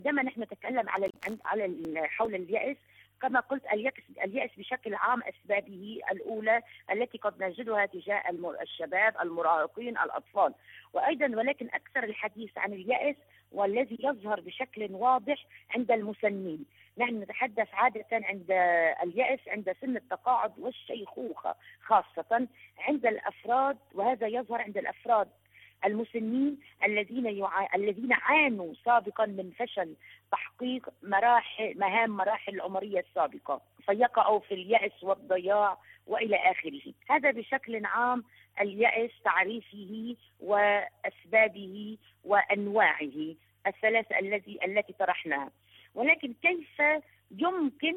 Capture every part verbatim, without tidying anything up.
عندما نحن نتكلم على على حول اليأس، كما قلت اليأس اليأس بشكل عام أسبابه الأولى التي قد نجدها تجاه الشباب، المراهقين، الأطفال، وأيضا ولكن أكثر الحديث عن اليأس والذي يظهر بشكل واضح عند المسنين. نحن نتحدث عادة عند اليأس عند سن التقاعد والشيخوخة، خاصة عند الأفراد، وهذا يظهر عند الأفراد المسنين الذين يع... الذين عانوا سابقا من فشل تحقيق مراحل مهام مراحل العمرية السابقة، فيقعوا في اليأس والضياع وإلى آخره. هذا بشكل عام اليأس، تعريفه وأسبابه وأنواعه الثلاثة الذي التي طرحناها. ولكن كيف يمكن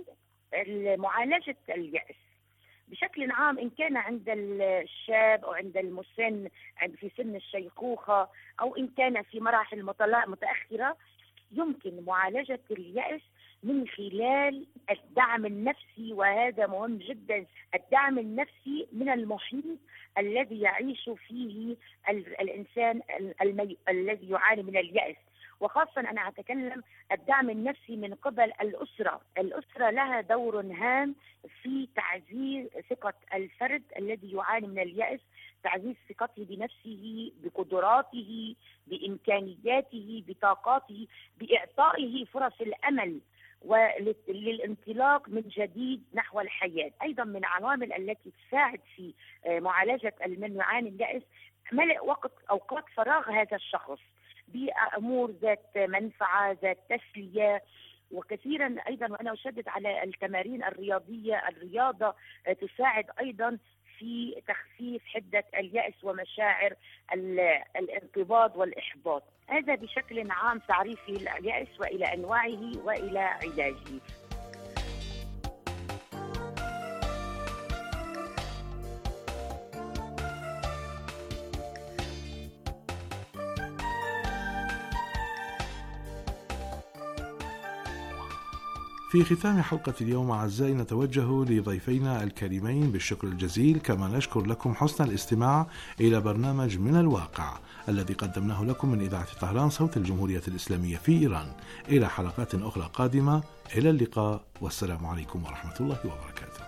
معالجة اليأس بشكل عام، إن كان عند الشاب أو عند المسن في سن الشيخوخة أو إن كان في مراحل متأخرة؟ يمكن معالجة اليأس من خلال الدعم النفسي، وهذا مهم جدا. الدعم النفسي من المحيط الذي يعيش فيه الإنسان المي... الذي يعاني من اليأس، وخاصة أنا أتكلم الدعم النفسي من قبل الأسرة. الأسرة لها دور هام في تعزيز ثقة الفرد الذي يعاني من اليأس، تعزيز ثقته بنفسه، بقدراته، بإمكانياته، بطاقاته، بإعطائه فرص الأمل وللانطلاق من جديد نحو الحياة. أيضا من العوامل التي تساعد في معالجة من يعاني من اليأس ملء وقت أوقات فراغ هذا الشخص بأمور ذات منفعة، ذات تسلية. وكثيرا أيضا وأنا أشدد على التمارين الرياضية، الرياضة تساعد أيضا في تخفيف حدة اليأس ومشاعر الانقباض والإحباط. هذا بشكل عام تعريفي لليأس وإلى أنواعه وإلى علاجه. في ختام حلقة اليوم أعزائي نتوجه لضيفينا الكريمين بالشكر الجزيل، كما نشكر لكم حسن الاستماع إلى برنامج من الواقع الذي قدمناه لكم من إذاعة طهران صوت الجمهورية الإسلامية في إيران. إلى حلقات أخرى قادمة، إلى اللقاء والسلام عليكم ورحمة الله وبركاته.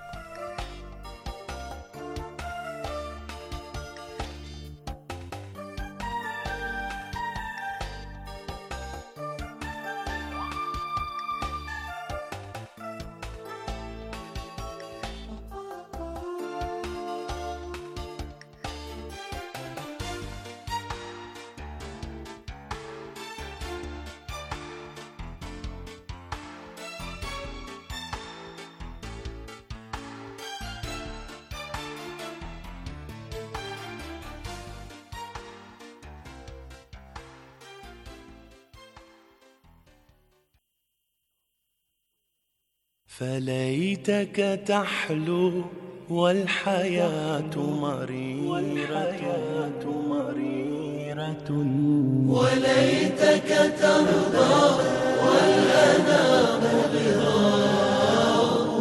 فليتك تحلو والحياة مريرة مريرة، وليتك ترضى والأنام غراب.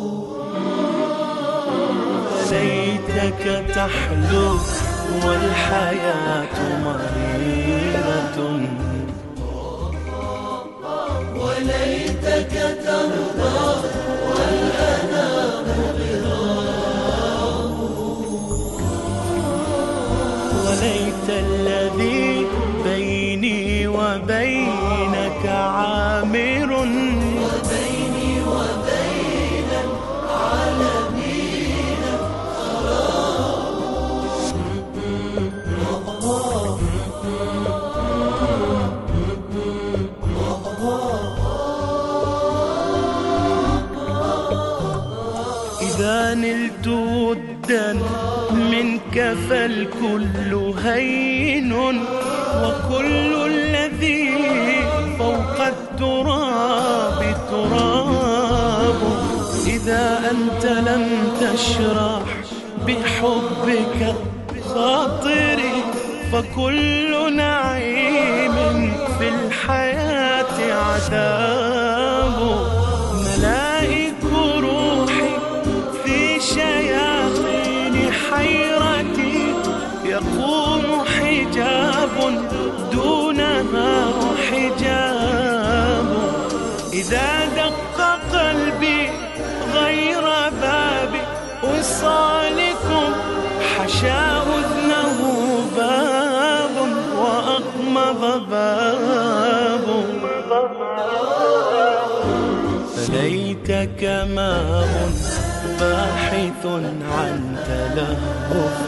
ليتك تحلو والحياة مريرة، وليتك ترضى والأنام غراب. وليت الذي بيني وبينك عامر، وبيني وبين العالمين إذا نلت ودا منك فالكل هين، وكل الذي فوق التراب تراب. إذا أنت لم تشرح بحبك خاطري، فكل نعيم في الحياة عذاب. ملائك روحي في شياطين حيرتي، يقوم حجاب دونها حجاب. إذا دق قلبي غير باب وصالكم حشا أذنه باب وأغمض باب، فليتك ماء باحث عن تلهف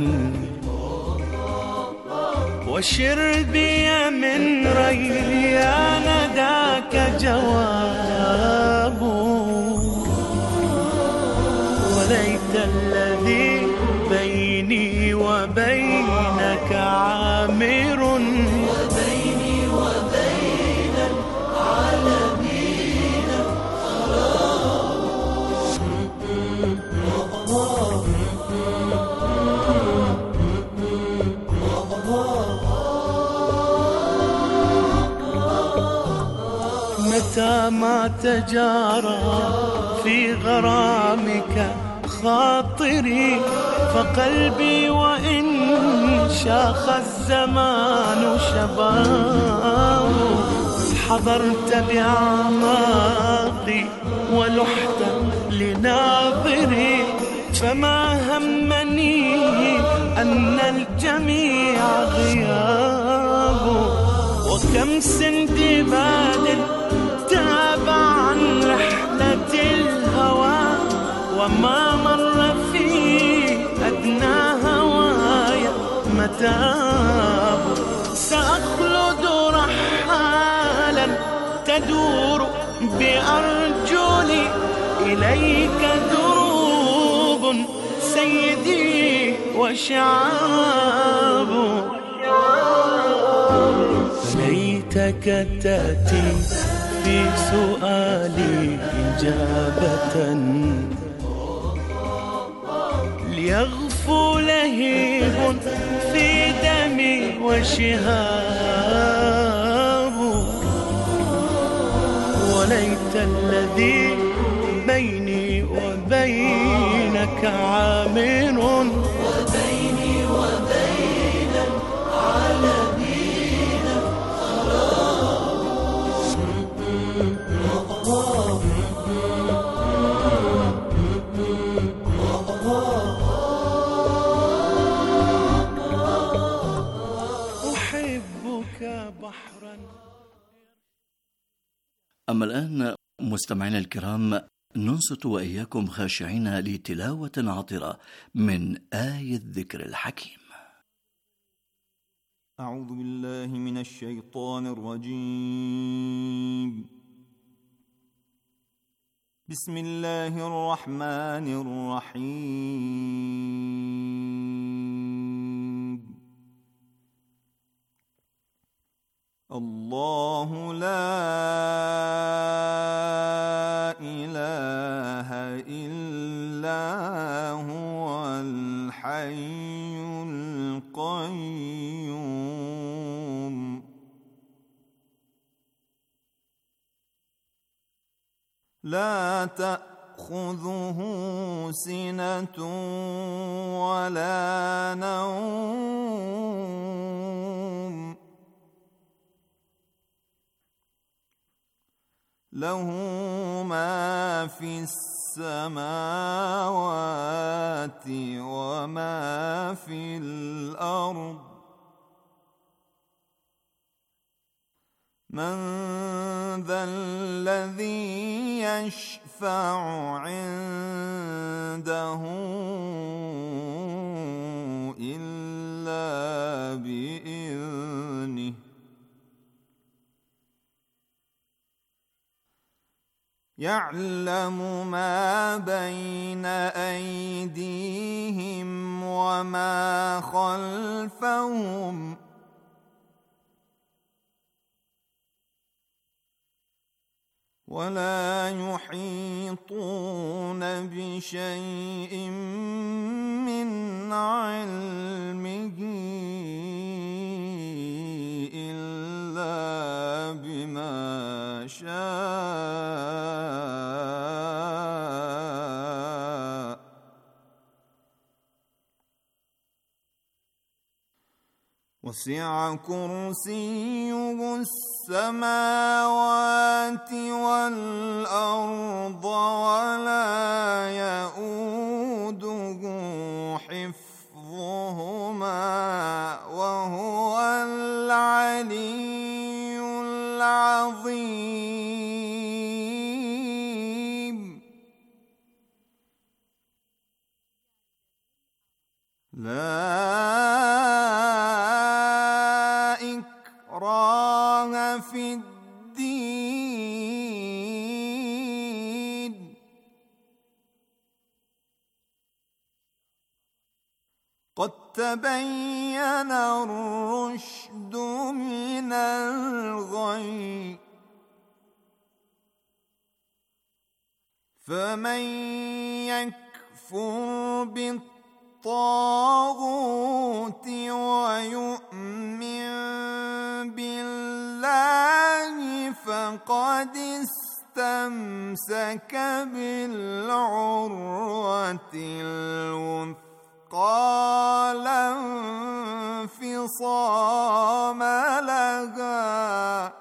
وشربي من ريان ذاك جواب، وليت الذي بيني وبينك عامر وبيني وبين العالمين متى ما تجارى في غرامك خاطري فقلبي وإن شاخ الزمان شباب، حضرت بأعماقي ولحت لناظري فما همني أن الجميع غياب، وكم سندباد تاب عن رحلة الهوى وما مر في أدنى هوايا متاب، سأخلد رحالا تدور بأرجلي إليك دروب سيدي وشعاب، ليتك تأتي في سؤالي إجابة ليغفو لهيب في دمي وشهاب، وليت الذي بيني وبينك عامر وبيني وبين العالمين أحبك بحرا. أما الآن مستمعينا الكرام ننصت وإياكم خاشعين لتلاوة عطرة من آية الذكر الحكيم. أعوذ بالله من الشيطان الرجيم. بسم الله الرحمن الرحيم. الله لا إله إلا هو الحي القيوم لا تأخذه سنة ولا نوم له ما في السماوات وما في الأرض من ذا الذي يشفع عنده إلا بإذنه يعلم ما بين أيديهم وما خلفهم ولا يحيطون بشيء من علمه إلا بما شاء وسع كرسيه السماوات والأرض عظيم لا إكراه في الدين قد تبين الرشد من الغي فمن يكفر بالطاغوت ويؤمن بالله فقد استمسك بالعروة الوثقى لا انفصام لها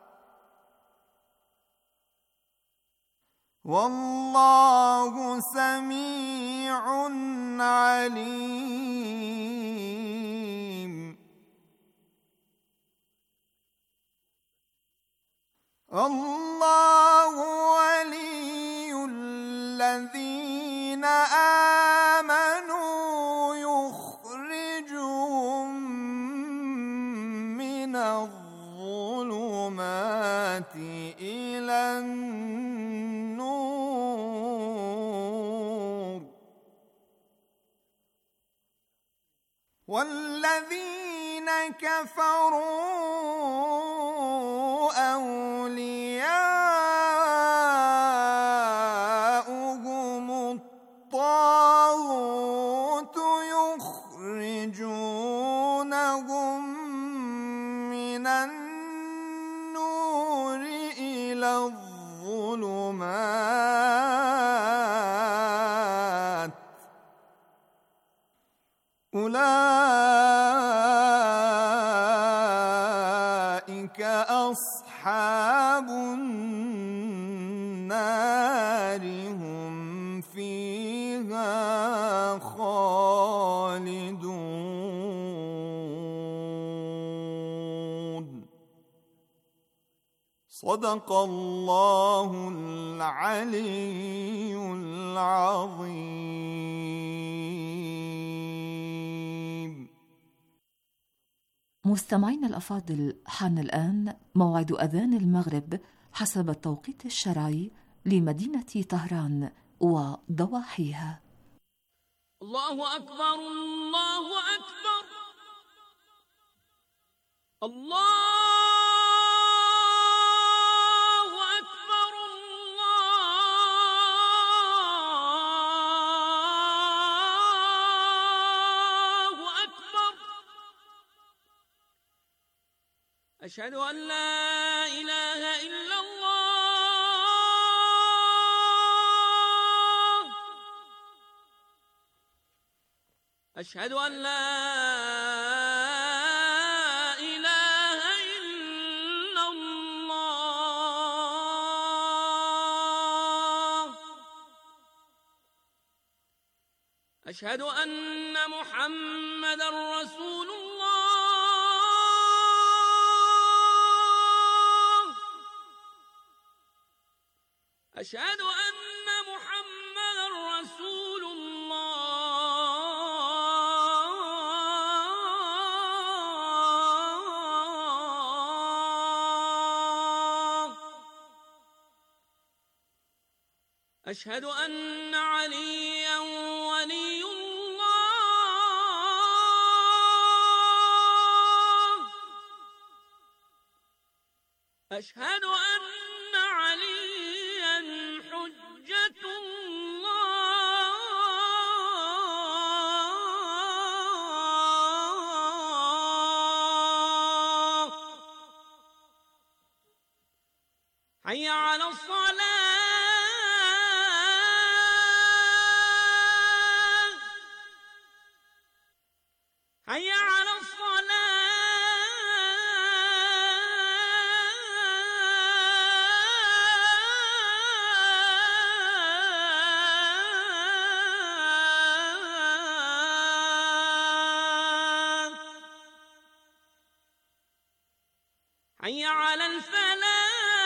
والله سميع عليم الله ولي الذين آمنوا يخرجهم من الظلمات إلى النور والذين كفروا أولياؤهم الطاغوت يخرجونهم من النور إلى الظلمات أولئك أصحاب النار هم فيها خالدون صدق الله العلي العظيم. مستمعينا الأفاضل، حان الآن موعد أذان المغرب حسب التوقيت الشرعي لمدينة طهران وضواحيها. الله أكبر الله أكبر الله أكبر الله أكبر أشهد أن لا إله إلا الله أشهد أن لا إله إلا الله أشهد أن محمدًا رسول الله أشهد أن محمدًا رسول الله أشهد أن عليًّا ولي الله أشهد أن عليًّا حجة الله حي على الصلاة حي على الصلاة حي على الفلاح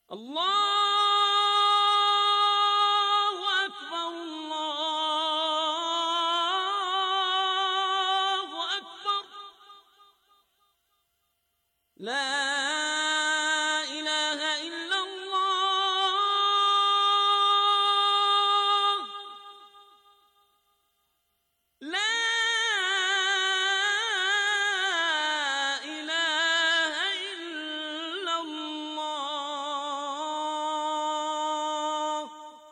الله أكبر الله أكبر لا إله إلا الله لا إله إلا الله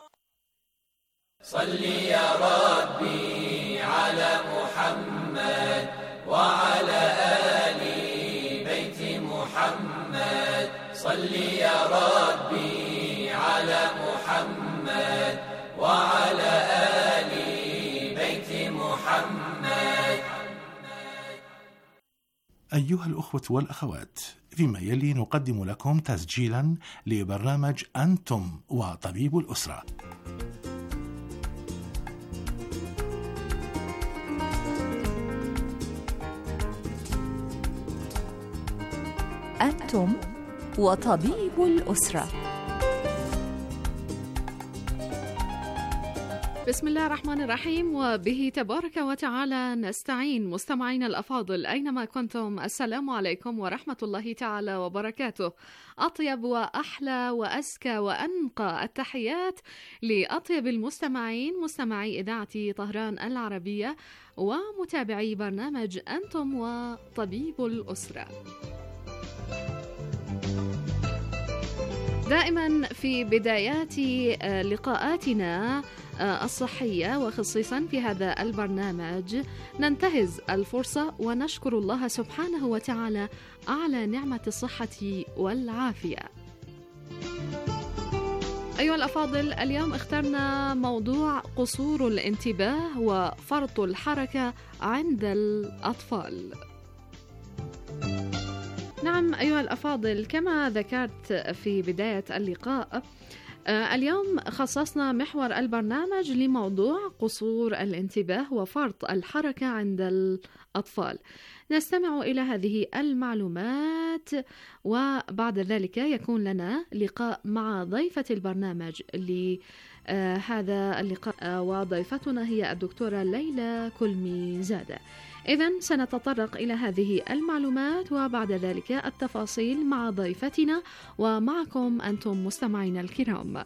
صل يا ربي على محمد وعلى آل بيت محمد صل يا ربي على محمد وعلى آل بيت محمد. أيها الأخوة والأخوات، فيما يلي نقدم لكم تسجيلا لبرنامج أنتم وطبيب الأسرة. أنتم وطبيب الأسرة. بسم الله الرحمن الرحيم، وبه تبارك وتعالى نستعين. مستمعين الأفاضل أينما كنتم، السلام عليكم ورحمة الله تعالى وبركاته. أطيب وأحلى وأزكى وأنقى التحيات لأطيب المستمعين، مستمعي إذاعة طهران العربية ومتابعي برنامج أنتم وطبيب الأسرة. دائما في بدايات لقاءاتنا الصحية وخصيصا في هذا البرنامج ننتهز الفرصة ونشكر الله سبحانه وتعالى على نعمة الصحة والعافية. أيها الأفاضل، اليوم اخترنا موضوع قصور الانتباه وفرط الحركة عند الأطفال. نعم أيها الأفاضل، كما ذكرت في بداية اللقاء، اليوم خصصنا محور البرنامج لموضوع قصور الانتباه وفرط الحركة عند الأطفال. نستمع إلى هذه المعلومات وبعد ذلك يكون لنا لقاء مع ضيفة البرنامج لهذا اللقاء، وضيفتنا هي الدكتورة ليلى كلمي زادة. إذن سنتطرق إلى هذه المعلومات وبعد ذلك التفاصيل مع ضيفتنا ومعكم أنتم مستمعين الكرام.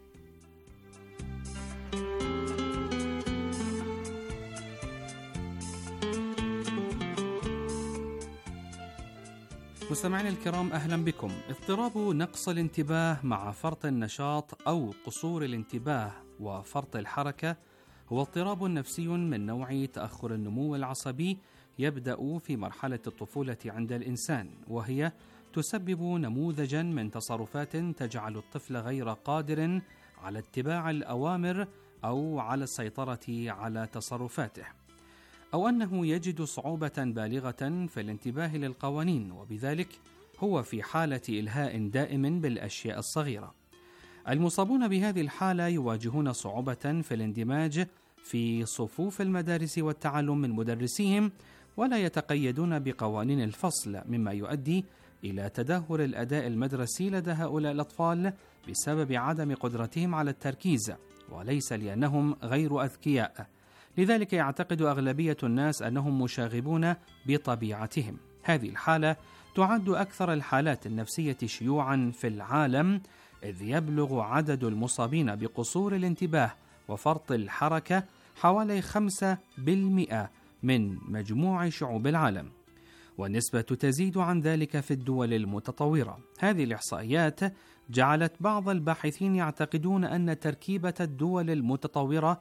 مستمعين الكرام، أهلا بكم. اضطراب نقص الانتباه مع فرط النشاط أو قصور الانتباه وفرط الحركة هو اضطراب نفسي من نوع تأخر النمو العصبي يبدأ في مرحلة الطفولة عند الإنسان، وهي تسبب نموذجا من تصرفات تجعل الطفل غير قادر على اتباع الأوامر أو على السيطرة على تصرفاته، أو أنه يجد صعوبة بالغة في الانتباه للقوانين، وبذلك هو في حالة إلهاء دائم بالأشياء الصغيرة. المصابون بهذه الحالة يواجهون صعوبة في الاندماج في صفوف المدارس والتعلم من مدرسيهم، ولا يتقيدون بقوانين الفصل، مما يؤدي إلى تدهور الأداء المدرسي لدى هؤلاء الأطفال بسبب عدم قدرتهم على التركيز، وليس لأنهم غير أذكياء. لذلك يعتقد أغلبية الناس أنهم مشاغبون بطبيعتهم. هذه الحالة تعد أكثر الحالات النفسية شيوعا في العالم، إذ يبلغ عدد المصابين بقصور الانتباه وفرط الحركة حوالي خمسة بالمئة من مجموع شعوب العالم، والنسبة تزيد عن ذلك في الدول المتطورة. هذه الإحصائيات جعلت بعض الباحثين يعتقدون أن تركيبة الدول المتطورة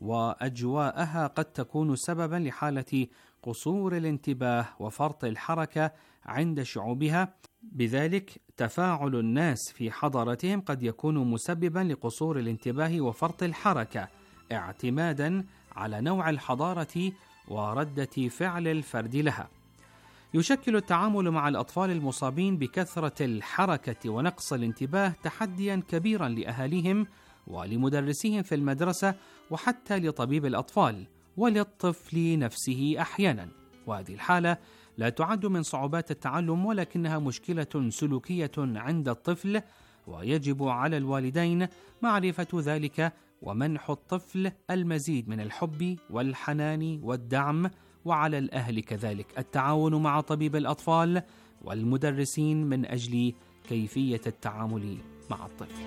وأجواءها قد تكون سببا لحالة قصور الانتباه وفرط الحركة عند شعوبها، بذلك تفاعل الناس في حضارتهم قد يكون مسببا لقصور الانتباه وفرط الحركة، اعتمادا على نوع الحضارة وردة فعل الفرد لها. يشكل التعامل مع الأطفال المصابين بكثرة الحركة ونقص الانتباه تحديا كبيرا لأهاليهم ولمدرسيهم في المدرسة، وحتى لطبيب الأطفال وللطفل نفسه أحيانا. وهذه الحالة لا تعد من صعوبات التعلم، ولكنها مشكلة سلوكية عند الطفل، ويجب على الوالدين معرفة ذلك ومنح الطفل المزيد من الحب والحنان والدعم، وعلى الأهل كذلك التعاون مع طبيب الأطفال والمدرسين من أجل كيفية التعامل مع الطفل.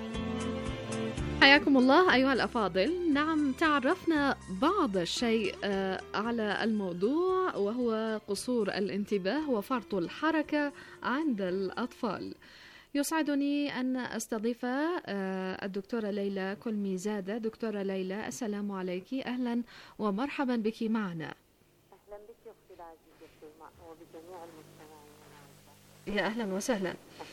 حياكم الله أيها الأفاضل. نعم، تعرفنا بعض الشيء على الموضوع وهو قصور الانتباه وفرط الحركة عند الأطفال. يسعدني أن أستضيف الدكتورة ليلى كلمي زادة. دكتورة ليلى، السلام عليك، أهلا ومرحبا بك معنا. أهلا بك أختي العزيزة وبجميع المستمعين. يا أهلا وسهلا.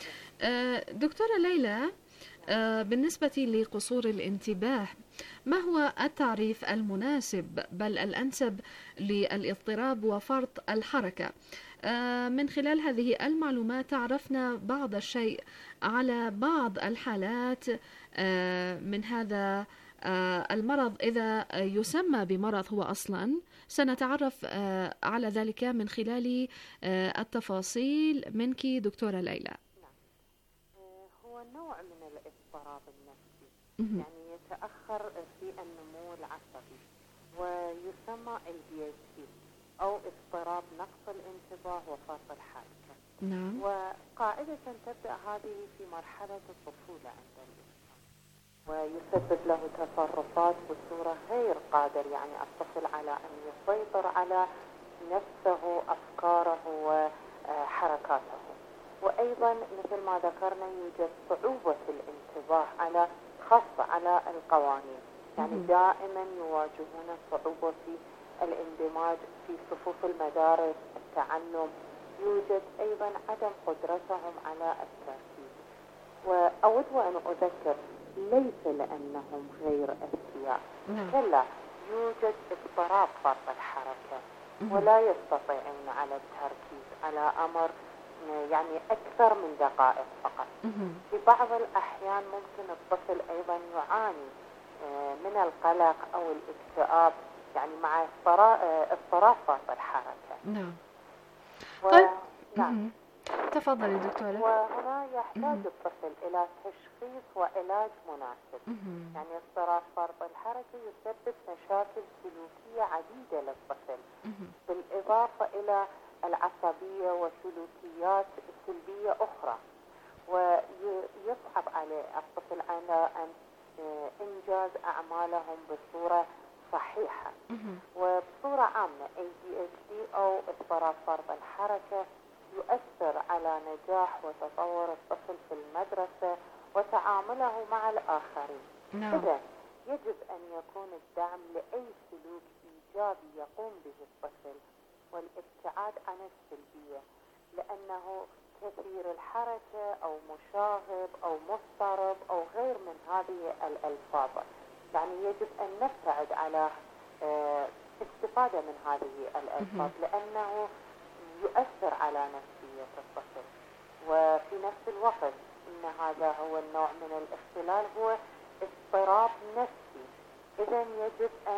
دكتورة ليلى، بالنسبة لقصور الانتباه، ما هو التعريف المناسب بل الأنسب للاضطراب وفرط الحركة؟ من خلال هذه المعلومات عرفنا بعض الشيء على بعض الحالات من هذا المرض، إذا يسمى بمرض هو أصلا. سنتعرف على ذلك من خلال التفاصيل منك دكتورة ليلى. هو نوع من الاضطراب النفسي، يعني يتأخر في النمو العصبي ويسمى ال دي إتش دي أو اضطراب نقص الانتباه وفرط الحركة. نعم. وقاعدة تبدأ هذه في مرحلة الطفولة عند الإنسان، ويسبب له تصرفات بصورة غير قادر يعني الطفل على أن يسيطر على نفسه، أفكاره وحركاته. وأيضا مثل ما ذكرنا يوجد صعوبة الانتباه على خاصة على القوانين، يعني دائما يواجهون صعوبة في الاندماج في صفوف المدارس، التعلم. يوجد أيضا عدم قدرتهم على التركيز. وأود أن أذكر ليس لأنهم غير أذكياء، بل يوجد اضطراب فرط الحركة ولا يستطيعون على التركيز على أمر يعني أكثر من دقائق فقط. في بعض الأحيان ممكن الطفل أيضا يعاني من القلق أو الاكتئاب، يعني مع اضطراب فرط الحركة. نعم. و... طيب. نعم. تفضلي دكتورة. وهنا يحتاج الطفل إلى تشخيص وعلاج مناسب. يعني اضطراب فرط الحركة يسبب مشاكل سلوكية عديدة للطفل، بالإضافة إلى العصبية وسلوكيات سلبية أخرى، ويصعب على الطفل على أن إنجاز أعمالهم بصورة صحيحة. وبصورة عامة إيه دي إتش دي أو اضطراب فرط الحركة يؤثر على نجاح وتطور الطفل في المدرسة وتعامله مع الآخرين. نعم. إذن يجب أن يكون الدعم لأي سلوك إيجابي يقوم به الطفل والابتعاد عن السلبية، لأنه كثير الحركة أو مشاغب أو مضطرب أو غير من هذه الألفاظ، يعني يجب أن نبتعد على استفادة من هذه الألفاظ لأنه يؤثر على نفسية الطفل. وفي نفس الوقت إن هذا هو النوع من الاختلال هو اضطراب نفسي، إذن يجب أن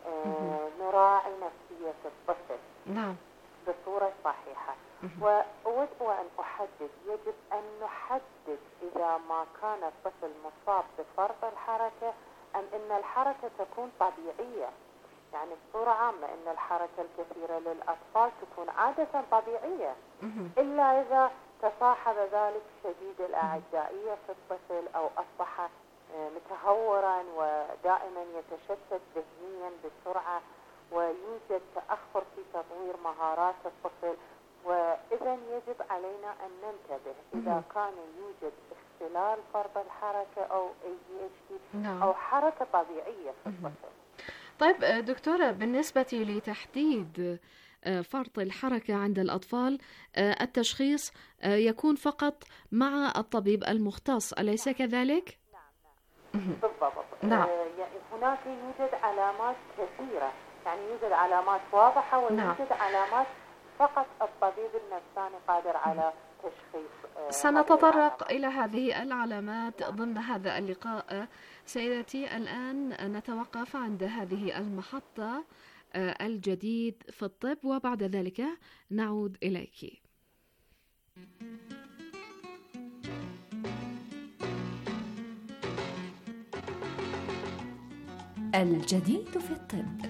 نراعي نفسية الطفل نعم بصورة صحيحة. وأود أن أحدد، يجب أن نحدد إذا ما كان الطفل مصاب بفرط الحركة أم إن الحركة تكون طبيعية. يعني بصورة عامة إن الحركة الكثيرة للأطفال تكون عادة طبيعية، إلا إذا تصاحب ذلك شديد الأعدائية في الطفل أو أصبح متهورا ودائما يتشتت ذهنيا بسرعة ويوجد تأخر في تطوير مهارات الطفل. وإذا يجب علينا أن ننتبه إذا كان يوجد اختلال فرط الحركة أو إيه دي إتش دي أو حركة طبيعية في الطفل. طيب دكتورة، بالنسبة لتحديد فرط الحركة عند الأطفال التشخيص يكون فقط مع الطبيب المختص، أليس كذلك؟ نعم نعم بالضبط. نعم. يعني هناك يوجد علامات كثيرة، يعني يوجد علامات واضحة ويوجد نعم. علامات فقط الطبيب النفساني قادر على تشخيص. سنتطرق إلى هذه العلامات ضمن هذا اللقاء. سيدتي، الآن نتوقف عند هذه المحطة الجديد في الطب وبعد ذلك نعود إليك. الجديد في الطب.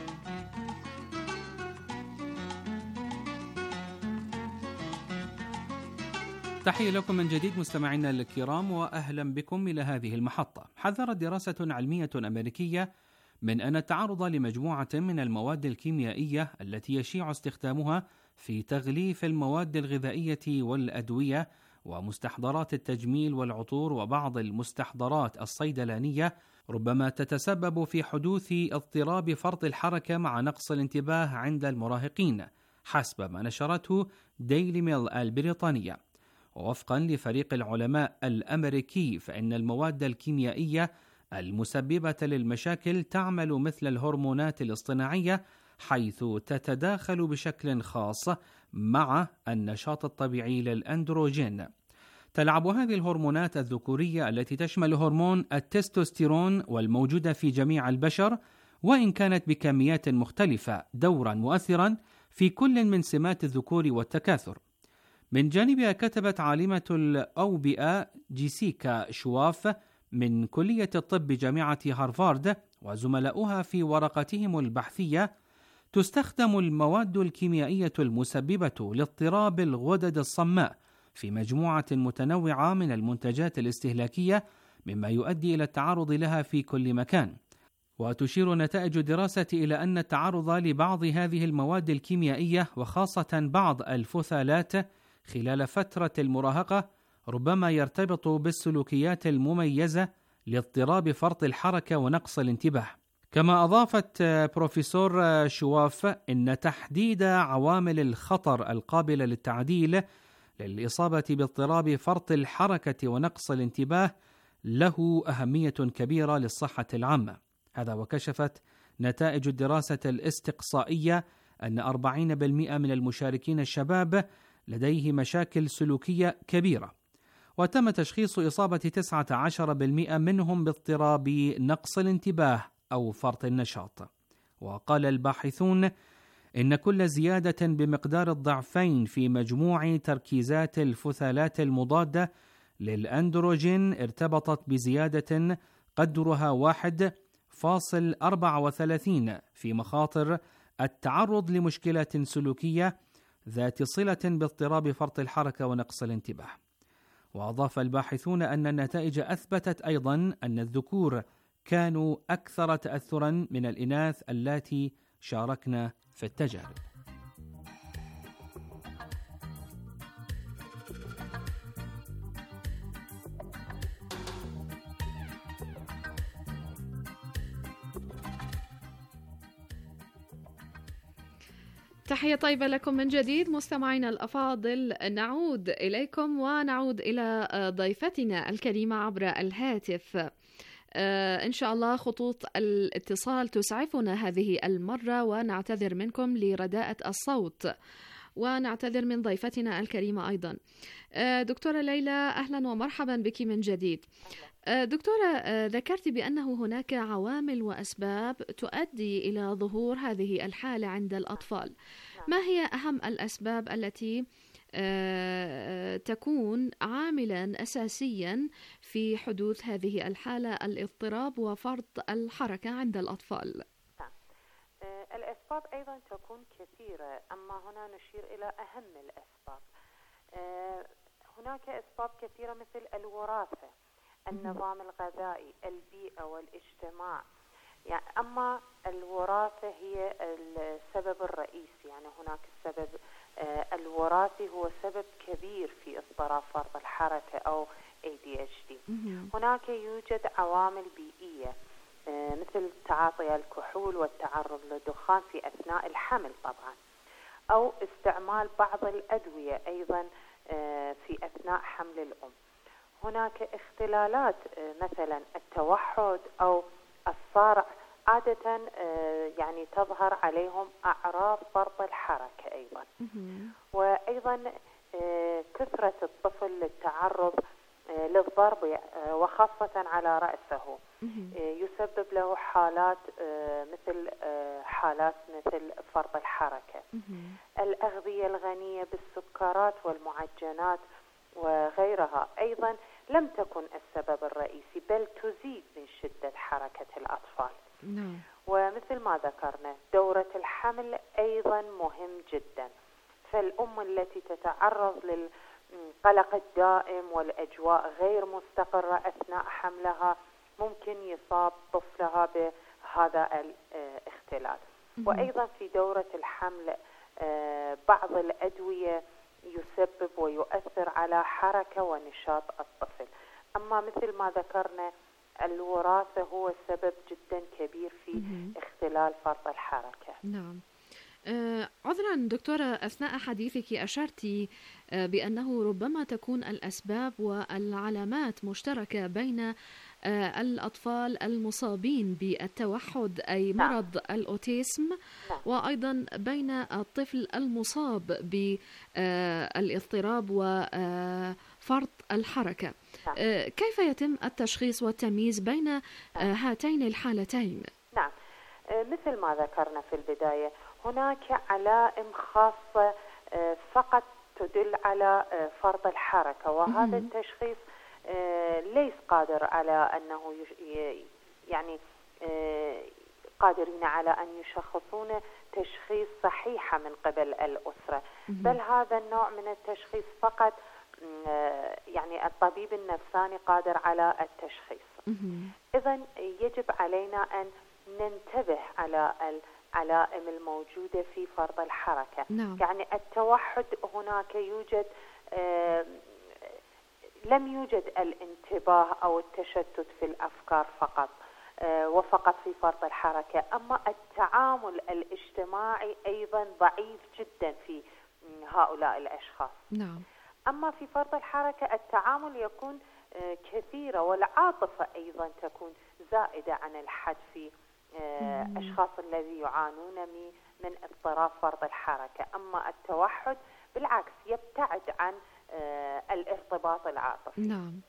تحية لكم من جديد مستمعينا الكرام، وأهلا بكم إلى هذه المحطة. حذرت دراسة علمية أمريكية من أن التعرض لمجموعة من المواد الكيميائية التي يشيع استخدامها في تغليف المواد الغذائية والأدوية ومستحضرات التجميل والعطور وبعض المستحضرات الصيدلانية ربما تتسبب في حدوث اضطراب فرط الحركة مع نقص الانتباه عند المراهقين، حسب ما نشرته ديلي ميل البريطانية. ووفقا لفريق العلماء الأمريكي، فإن المواد الكيميائية المسببة للمشاكل تعمل مثل الهرمونات الاصطناعية، حيث تتداخل بشكل خاص مع النشاط الطبيعي للأندروجين. تلعب هذه الهرمونات الذكورية التي تشمل هرمون التستوستيرون والموجودة في جميع البشر، وإن كانت بكميات مختلفة، دورا مؤثرا في كل من سمات الذكور والتكاثر. من جانبها كتبت عالمة الأوبئة جيسيكا شواف من كلية الطب بجامعة هارفارد وزملاؤها في ورقتهم البحثية: تستخدم المواد الكيميائية المسببة لاضطراب الغدد الصماء في مجموعة متنوعة من المنتجات الاستهلاكية، مما يؤدي إلى التعرض لها في كل مكان. وتشير نتائج الدراسة إلى أن التعرض لبعض هذه المواد الكيميائية وخاصة بعض الفثالات خلال فترة المراهقة ربما يرتبط بالسلوكيات المميزة لاضطراب فرط الحركة ونقص الانتباه. كما أضافت بروفيسور شواف إن تحديد عوامل الخطر القابلة للتعديل للإصابة باضطراب فرط الحركة ونقص الانتباه له أهمية كبيرة للصحة العامة. هذا وكشفت نتائج الدراسة الاستقصائية أن أربعين بالمئة من المشاركين الشباب لديه مشاكل سلوكية كبيرة، وتم تشخيص إصابة تسعة عشر بالمئة منهم باضطراب نقص الانتباه أو فرط النشاط. وقال الباحثون إن كل زيادة بمقدار الضعفين في مجموع تركيزات الفثالات المضادة للأندروجين ارتبطت بزيادة قدرها واحد فاصل أربعة وثلاثين في مخاطر التعرض لمشكلة سلوكية ذات صلة باضطراب فرط الحركة ونقص الانتباه. وأضاف الباحثون أن النتائج أثبتت أيضا أن الذكور كانوا أكثر تأثرا من الإناث اللاتي شاركن في التجارب. تحية طيبة لكم من جديد مستمعينا الأفاضل. نعود إليكم ونعود إلى ضيفتنا الكريمة عبر الهاتف. إن شاء الله خطوط الاتصال تسعفنا هذه المرة، ونعتذر منكم لرداءة الصوت، ونعتذر من ضيفتنا الكريمة أيضا. دكتورة ليلى، أهلا ومرحبا بك من جديد. دكتورة، ذكرت بأنه هناك عوامل وأسباب تؤدي إلى ظهور هذه الحالة عند الأطفال. ما هي أهم الأسباب التي تكون عاملا أساسيا في حدوث هذه الحالة، الاضطراب وفرط الحركة عند الأطفال؟ الأسباب أيضا تكون كثيرة، أما هنا نشير إلى أهم الأسباب. هناك أسباب كثيرة مثل الوراثة، النظام الغذائي، البيئة والاجتماع. يعني أما الوراثة هي السبب الرئيسي، يعني هناك السبب الوراثي هو سبب كبير في اضطراب فرط الحركة أو إيه دي إتش دي. هناك يوجد عوامل بيئية مثل تعاطي الكحول والتعرض للدخان في أثناء الحمل طبعا، أو استعمال بعض الأدوية أيضا في أثناء حمل الأم. هناك اختلالات مثلا التوحد أو الصرع، عادة يعني تظهر عليهم أعراض فرط الحركة أيضا. وأيضا كثرة الطفل للتعرض للضرب وخاصة على رأسه يسبب له حالات مثل حالات مثل فرط الحركة. الأغذية الغنية بالسكرات والمعجنات وغيرها أيضا لم تكن السبب الرئيسي، بل تزيد من شدة حركة الأطفال. نعم. ومثل ما ذكرنا دورة الحمل أيضا مهم جدا، فالأم التي تتعرض للقلق الدائم والأجواء غير مستقرة أثناء حملها ممكن يصاب طفلها بهذا الاختلال. وأيضا في دورة الحمل بعض الأدوية يسبب ويؤثر على حركة ونشاط الطفل. أما مثل ما ذكرنا الوراثة هو سبب جدا كبير في اختلال فرط الحركة. نعم. آه عذرا دكتورة، أثناء حديثك أشرت آه بأنه ربما تكون الأسباب والعلامات مشتركة بين آه الأطفال المصابين بالتوحد أي مرض نعم. الأوتيسم نعم. وأيضا بين الطفل المصاب بالاضطراب وفرط الحركة. نعم. آه كيف يتم التشخيص والتمييز بين نعم. آه هاتين الحالتين؟ نعم، آه مثل ما ذكرنا في البداية هناك علائم خاصة فقط تدل على فرط الحركة، وهذا التشخيص ليس قادر على أنه يعني قادرين على أن يشخصون تشخيص صحيحة من قبل الأسرة، بل هذا النوع من التشخيص فقط يعني الطبيب النفساني قادر على التشخيص. إذن يجب علينا أن ننتبه على العلائم الموجودة في فرط الحركة. نعم. يعني التوحد هناك يوجد آه لم يوجد الانتباه أو التشتت في الأفكار فقط آه وفقط في فرط الحركة، أما التعامل الاجتماعي أيضا ضعيف جدا في هؤلاء الأشخاص. نعم. أما في فرط الحركة التعامل يكون آه كثيرة، والعاطفة أيضا تكون زائدة عن الحد في أشخاص الذي يعانون من اضطراب فرط الحركة. أما التوحد بالعكس يبتعد عن الارتباط العاطفي. نعم.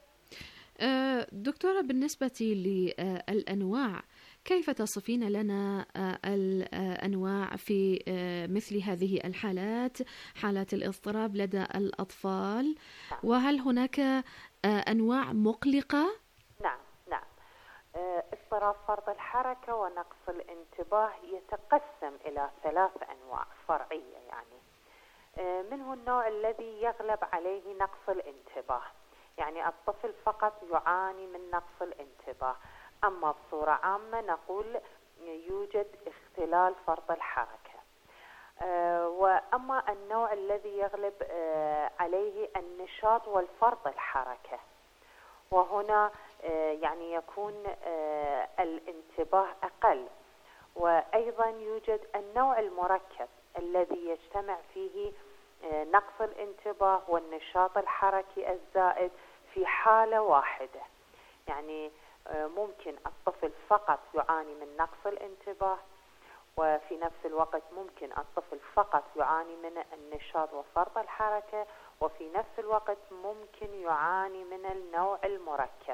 دكتورة، بالنسبة للأنواع كيف تصفين لنا الأنواع في مثل هذه الحالات، حالات الاضطراب لدى الأطفال، وهل هناك أنواع مقلقة؟ نعم نعم. اضطراب فرط الحركة ونقص الانتباه يتقسم إلى ثلاث أنواع فرعية، يعني منه النوع الذي يغلب عليه نقص الانتباه، يعني الطفل فقط يعاني من نقص الانتباه، أما بصورة عامة نقول يوجد اختلال فرط الحركة. وأما النوع الذي يغلب عليه النشاط والفرط الحركة، وهنا يعني يكون الانتباه أقل. وأيضا يوجد النوع المركب الذي يجتمع فيه نقص الانتباه والنشاط الحركي الزائد في حالة واحدة، يعني ممكن الطفل فقط يعاني من نقص الانتباه، وفي نفس الوقت ممكن الطفل فقط يعاني من النشاط وفرط الحركة، وفي نفس الوقت ممكن يعاني من النوع المركب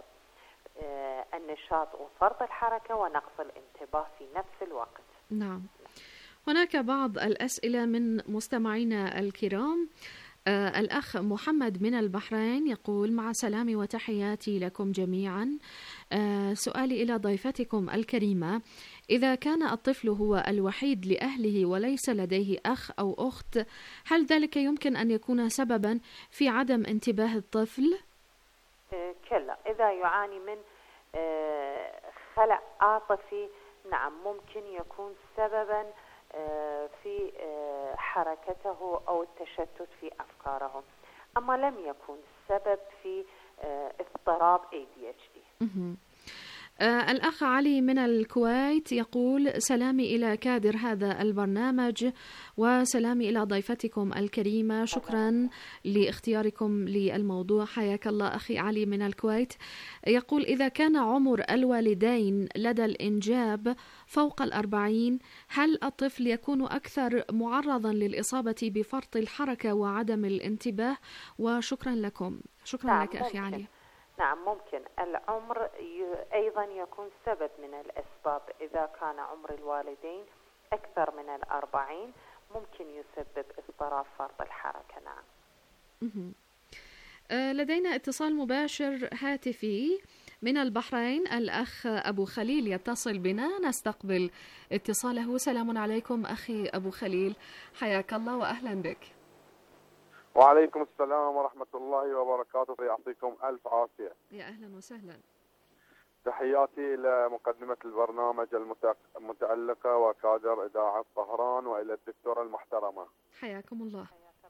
النشاط وفرط الحركة ونقص الانتباه في نفس الوقت. نعم. هناك بعض الأسئلة من مستمعينا الكرام. آه الأخ محمد من البحرين يقول: مع سلامي وتحياتي لكم جميعا. آه سؤالي إلى ضيفتكم الكريمة: إذا كان الطفل هو الوحيد لأهله وليس لديه أخ أو أخت، هل ذلك يمكن أن يكون سببا في عدم انتباه الطفل؟ آه كلا، إذا يعاني من آه خلع عاطفي نعم ممكن يكون سببا في حركته أو التشتت في أفكاره، أما لم يكن سبب في اضطراب إيه دي إتش دي. آه الأخ علي من الكويت يقول: سلامي إلى كادر هذا البرنامج وسلامي إلى ضيفتكم الكريمة، شكرا لاختياركم للموضوع، حياك الله أخي علي من الكويت. يقول: إذا كان عمر الوالدين لدى الإنجاب فوق الأربعين، هل الطفل يكون أكثر معرضا للإصابة بفرط الحركة وعدم الانتباه؟ وشكرا لكم. شكرا نعم لك أخي علي. نعم ممكن العمر أيضا يكون سبب من الأسباب. إذا كان عمر الوالدين أكثر من الأربعين ممكن يسبب اضطراب فرط الحركة. نعم. لدينا اتصال مباشر هاتفي من البحرين. الأخ أبو خليل يتصل بنا، نستقبل اتصاله. سلام عليكم أخي أبو خليل، حياك الله وأهلا بك. وعليكم السلام ورحمة الله وبركاته، يعطيكم ألف عافية. يا أهلا وسهلا. تحياتي إلى مقدمة البرنامج المتألقة وكادر إذاعة طهران، وإلى الدكتورة المحترمة. حياكم الله.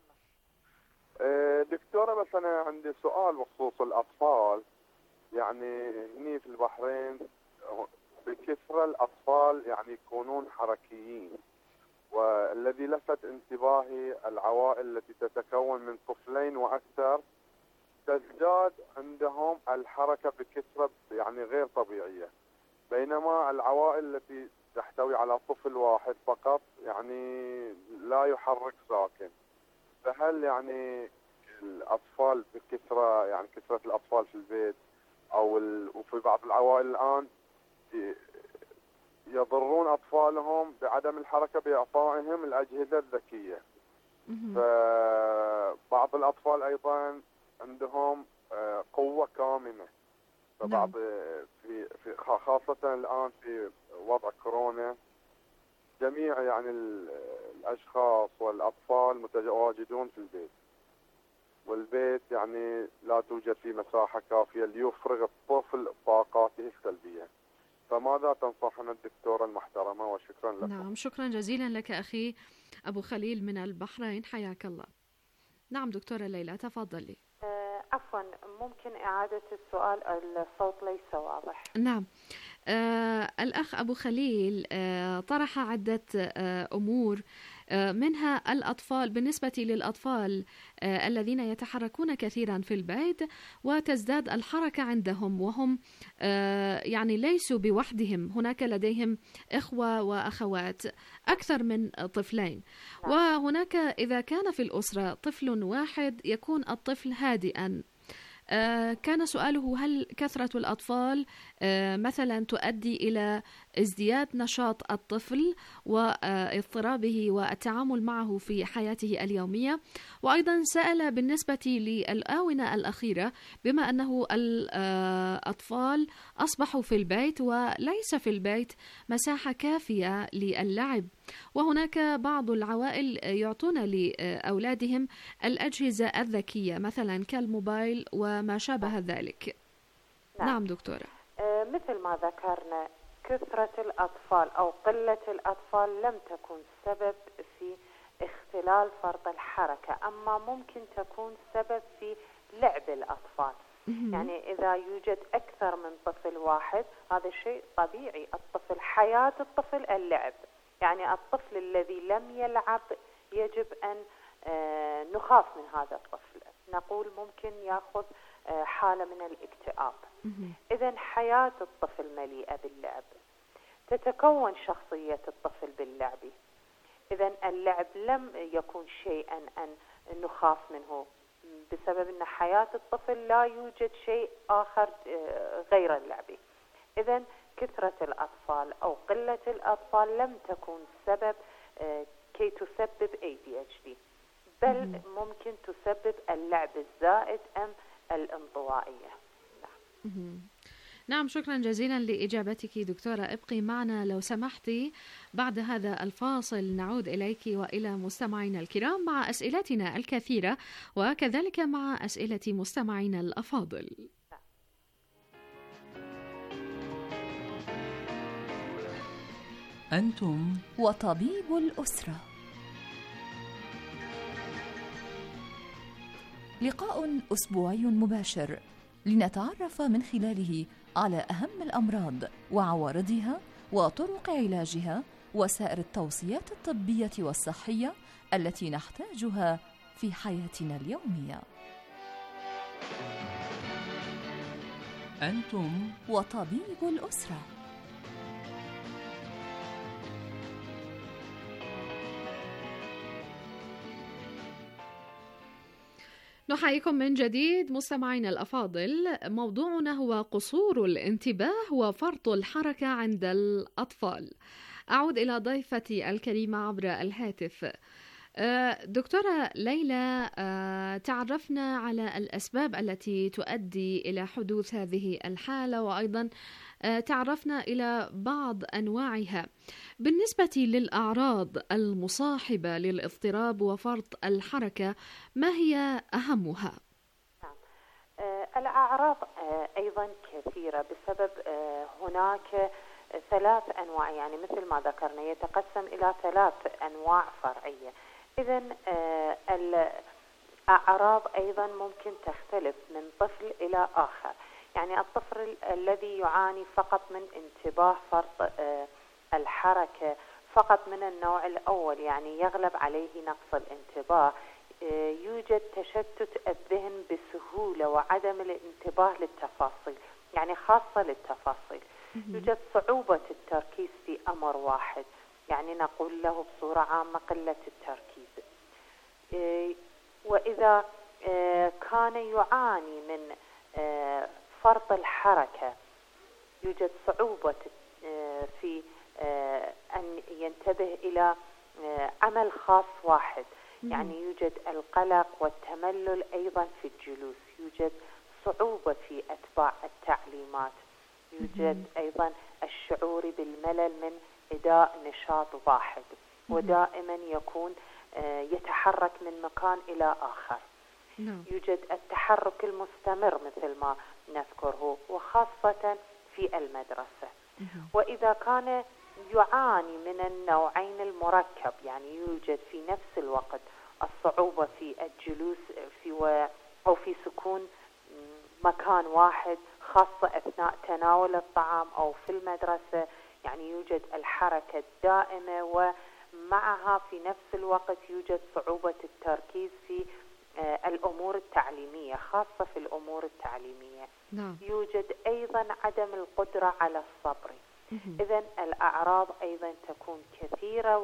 دكتورة، بس أنا عندي سؤال بخصوص الأطفال. يعني هني في البحرين بكثرة الأطفال يعني يكونون حركيين، والذي لفت انتباهي العوائل التي تتكون من طفلين وأكثر تزداد عندهم الحركة بكثرة يعني غير طبيعية، بينما العوائل التي تحتوي على طفل واحد فقط يعني لا يحرك ساكن. فهل يعني الأطفال بكثرة، يعني كثرة الأطفال في البيت أو وفي بعض العوائل الآن يضرون أطفالهم بعدم الحركة بإعطائهم الأجهزة الذكية؟ فبعض الأطفال أيضا عندهم قوة كامنة، فبعض في في خاصة الآن في وضع كورونا جميع يعني الأشخاص والأطفال متواجدون في البيت، والبيت يعني لا توجد فيه مساحة كافية ليفرغ الطفل طاقاته السلبية. فماذا تنصحنا الدكتورة المحترمة؟ وشكرا لكم. نعم، شكرا جزيلا لك أخي أبو خليل من البحرين، حياك الله. نعم دكتورة ليلى تفضلي. آه عفوا، ممكن إعادة السؤال؟ الصوت ليس واضح. نعم. آه الأخ أبو خليل آه طرح عدة آه أمور، آه منها الأطفال. بالنسبة للأطفال آه الذين يتحركون كثيرا في البيت وتزداد الحركة عندهم، وهم آه يعني ليسوا بوحدهم، هناك لديهم إخوة وأخوات أكثر من طفلين، وهناك إذا كان في الأسرة طفل واحد يكون الطفل هادئا. آه كان سؤاله: هل كثرة الأطفال آه مثلا تؤدي إلى ازدياد نشاط الطفل واضطرابه والتعامل معه في حياته اليومية؟ وأيضا سأل بالنسبة للآونة الأخيرة، بما أنه الأطفال أصبحوا في البيت وليس في البيت مساحة كافية للعب، وهناك بعض العوائل يعطون لأولادهم الأجهزة الذكية مثلا كالموبايل وما شابه ذلك. نعم, نعم دكتورة. آه مثل ما ذكرنا، كثرة الأطفال أو قلة الأطفال لم تكن سبب في اختلال فرط الحركة، أما ممكن تكون سبب في لعب الأطفال. يعني إذا يوجد أكثر من طفل واحد هذا شيء طبيعي، الطفل حياة الطفل اللعب، يعني الطفل الذي لم يلعب يجب أن آه نخاف من هذا الطفل، نقول ممكن يأخذ آه حالة من الاكتئاب. إذن حياة الطفل مليئة باللعب، تتكون شخصية الطفل باللعب. إذن اللعب لم يكن شيئا أن نخاف منه، بسبب أن حياة الطفل لا يوجد شيء آخر غير اللعب. إذن كثرة الأطفال أو قلة الأطفال لم تكن سبب كي تسبب إيه دي إتش دي، بل ممكن تسبب اللعب الزائد أم الانطوائية. نعم. نعم، شكرا جزيلا لإجابتك دكتورة. ابقي معنا لو سمحتي، بعد هذا الفاصل نعود إليك وإلى مستمعينا الكرام مع أسئلتنا الكثيرة، وكذلك مع أسئلة مستمعينا الأفاضل. أنتم وطبيب الأسرة، لقاء أسبوعي مباشر لنتعرف من خلاله على أهم الأمراض وعوارضها وطرق علاجها وسائر التوصيات الطبية والصحية التي نحتاجها في حياتنا اليومية. أنتم وطبيب الأسرة. نحييكم من جديد مستمعينا الأفاضل. موضوعنا هو قصور الانتباه وفرط الحركة عند الأطفال. أعود إلى ضيفتي الكريمة عبر الهاتف. دكتورة ليلى، تعرفنا على الأسباب التي تؤدي إلى حدوث هذه الحالة، وأيضا تعرفنا إلى بعض أنواعها. بالنسبة للأعراض المصاحبة للاضطراب وفرط الحركة، ما هي أهمها؟ الأعراض أيضا كثيرة بسبب هناك ثلاث أنواع، يعني مثل ما ذكرنا يتقسم إلى ثلاث أنواع فرعية. إذن الأعراض أيضا ممكن تختلف من طفل إلى آخر. يعني الطفل الذي يعاني فقط من انتباه فرط الحركة فقط من النوع الأول، يعني يغلب عليه نقص الانتباه، يوجد تشتت الذهن بسهولة وعدم الانتباه للتفاصيل، يعني خاصة للتفاصيل. يوجد صعوبة التركيز في أمر واحد، يعني نقول له بصورة عامة قلة التركيز. وإذا كان يعاني من فرط الحركة يوجد صعوبة في أن ينتبه إلى عمل خاص واحد، يعني يوجد القلق والتملل أيضا في الجلوس، يوجد صعوبة في أتباع التعليمات، يوجد أيضا الشعور بالملل من أداء نشاط واحد، ودائما يكون يتحرك من مكان إلى آخر. يوجد التحرك المستمر مثل ما نذكره، وخاصة في المدرسة. وإذا كان يعاني من النوعين المركب، يعني يوجد في نفس الوقت الصعوبة في الجلوس في و... أو في سكون مكان واحد، خاصة أثناء تناول الطعام أو في المدرسة، يعني يوجد الحركة الدائمة، ومعها في نفس الوقت يوجد صعوبة التركيز في الأمور التعليمية، خاصة في الأمور التعليمية. نعم. يوجد أيضا عدم القدرة على الصبر. إذن الأعراض أيضا تكون كثيرة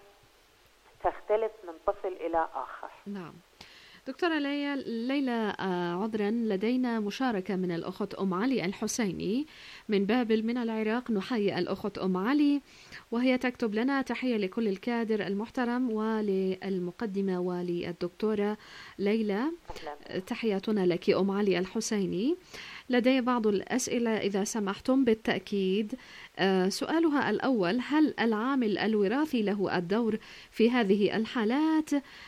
وتختلف من طفل إلى آخر. نعم. دكتورة ليلى، عذرا لدينا مشاركة من الأخت أم علي الحسيني من بابل من العراق. نحيي الأخت أم علي، وهي تكتب لنا: تحية لكل الكادر المحترم وللمقدمة وللدكتورة ليلى. تحياتنا لك أم علي الحسيني. لدي بعض الأسئلة إذا سمحتم بالتأكيد. سؤالها الأول: هل العامل الوراثي له الدور في هذه الحالات؟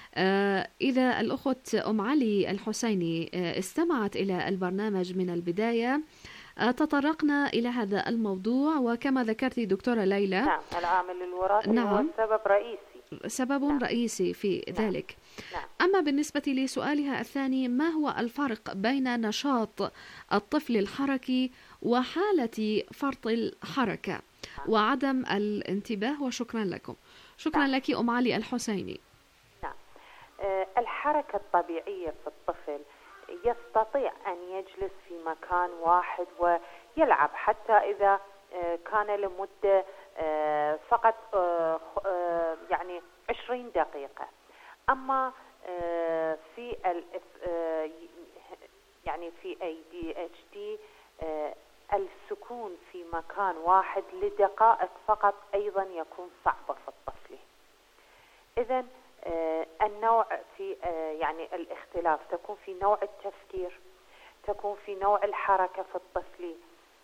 إذا الأخت أم علي الحسيني استمعت إلى البرنامج من البداية تطرقنا إلى هذا الموضوع، وكما ذكرت دكتورة ليلى، نعم، العامل الوراثي نعم. هو سبب رئيسي سبب نعم. رئيسي في نعم. ذلك. نعم. أما بالنسبة لسؤالها الثاني: ما هو الفرق بين نشاط الطفل الحركي وحالة فرط الحركة نعم. وعدم الانتباه؟ وشكرا لكم. شكرا نعم. لك أم علي الحسيني. نعم. أه الحركة الطبيعية في الطفل يستطيع أن يجلس في مكان واحد ويلعب، حتى إذا أه كان لمدة أه فقط أه أه يعني عشرين دقيقة. أما أه في أه يعني في إيه دي إتش دي أه السكون في مكان واحد لدقائق فقط أيضا يكون صعبة في الطفل. إذن آه النوع في آه يعني الاختلاف تكون في نوع التفكير، تكون في نوع الحركة في الطفل،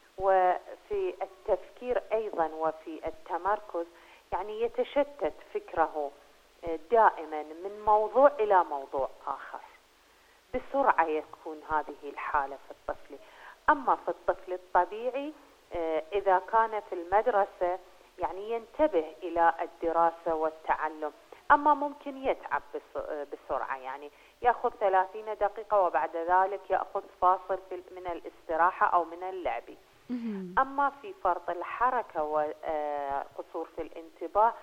وفي التفكير أيضا وفي التمركز، يعني يتشتت فكره آه دائما من موضوع إلى موضوع آخر بسرعة. يكون هذه الحالة في الطفل. أما في الطفل الطبيعي آه إذا كان في المدرسة يعني ينتبه إلى الدراسة والتعلم، أما ممكن يتعب بسرعة، يعني يأخذ ثلاثين دقيقة وبعد ذلك يأخذ فاصل من الاستراحة أو من اللعب. أما في فرط الحركة وقصور في الانتباه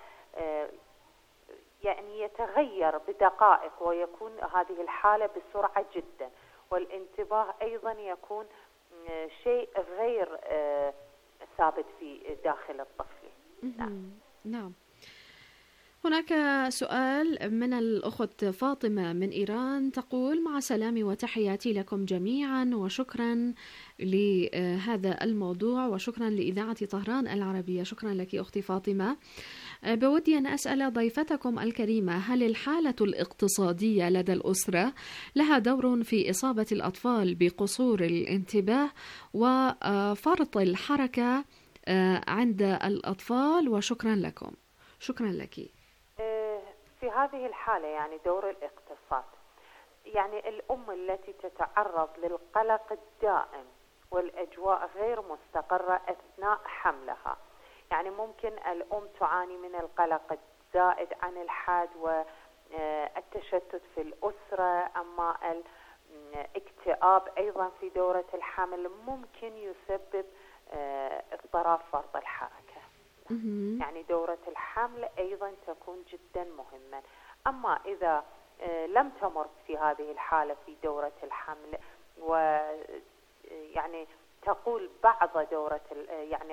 يعني يتغير بدقائق ويكون هذه الحالة بسرعة جدا، والانتباه أيضا يكون شيء غير ثابت في داخل الطفل. نعم. نعم. هناك سؤال من الأخت فاطمة من إيران، تقول: مع سلامي وتحياتي لكم جميعا، وشكرا لهذا الموضوع، وشكرا لإذاعة طهران العربية. شكرا لك أختي فاطمة. بودي أن أسأل ضيفتكم الكريمة، هل الحالة الاقتصادية لدى الأسرة لها دور في إصابة الأطفال بقصور الانتباه وفرط الحركة عند الأطفال؟ وشكرا لكم. شكرا لك. في هذه الحالة يعني دور الاقتصاد، يعني الأم التي تتعرض للقلق الدائم والأجواء غير مستقرة أثناء حملها، يعني ممكن الأم تعاني من القلق الزائد عن الحد والتشتت في الأسرة. أما الاكتئاب أيضا في دورة الحمل ممكن يسبب اضطراب فرط الحركة. يعني دورة الحمل أيضا تكون جدا مهمة. أما إذا لم تمر في هذه الحالة في دورة الحمل ويعني تقول بعض دورة يعني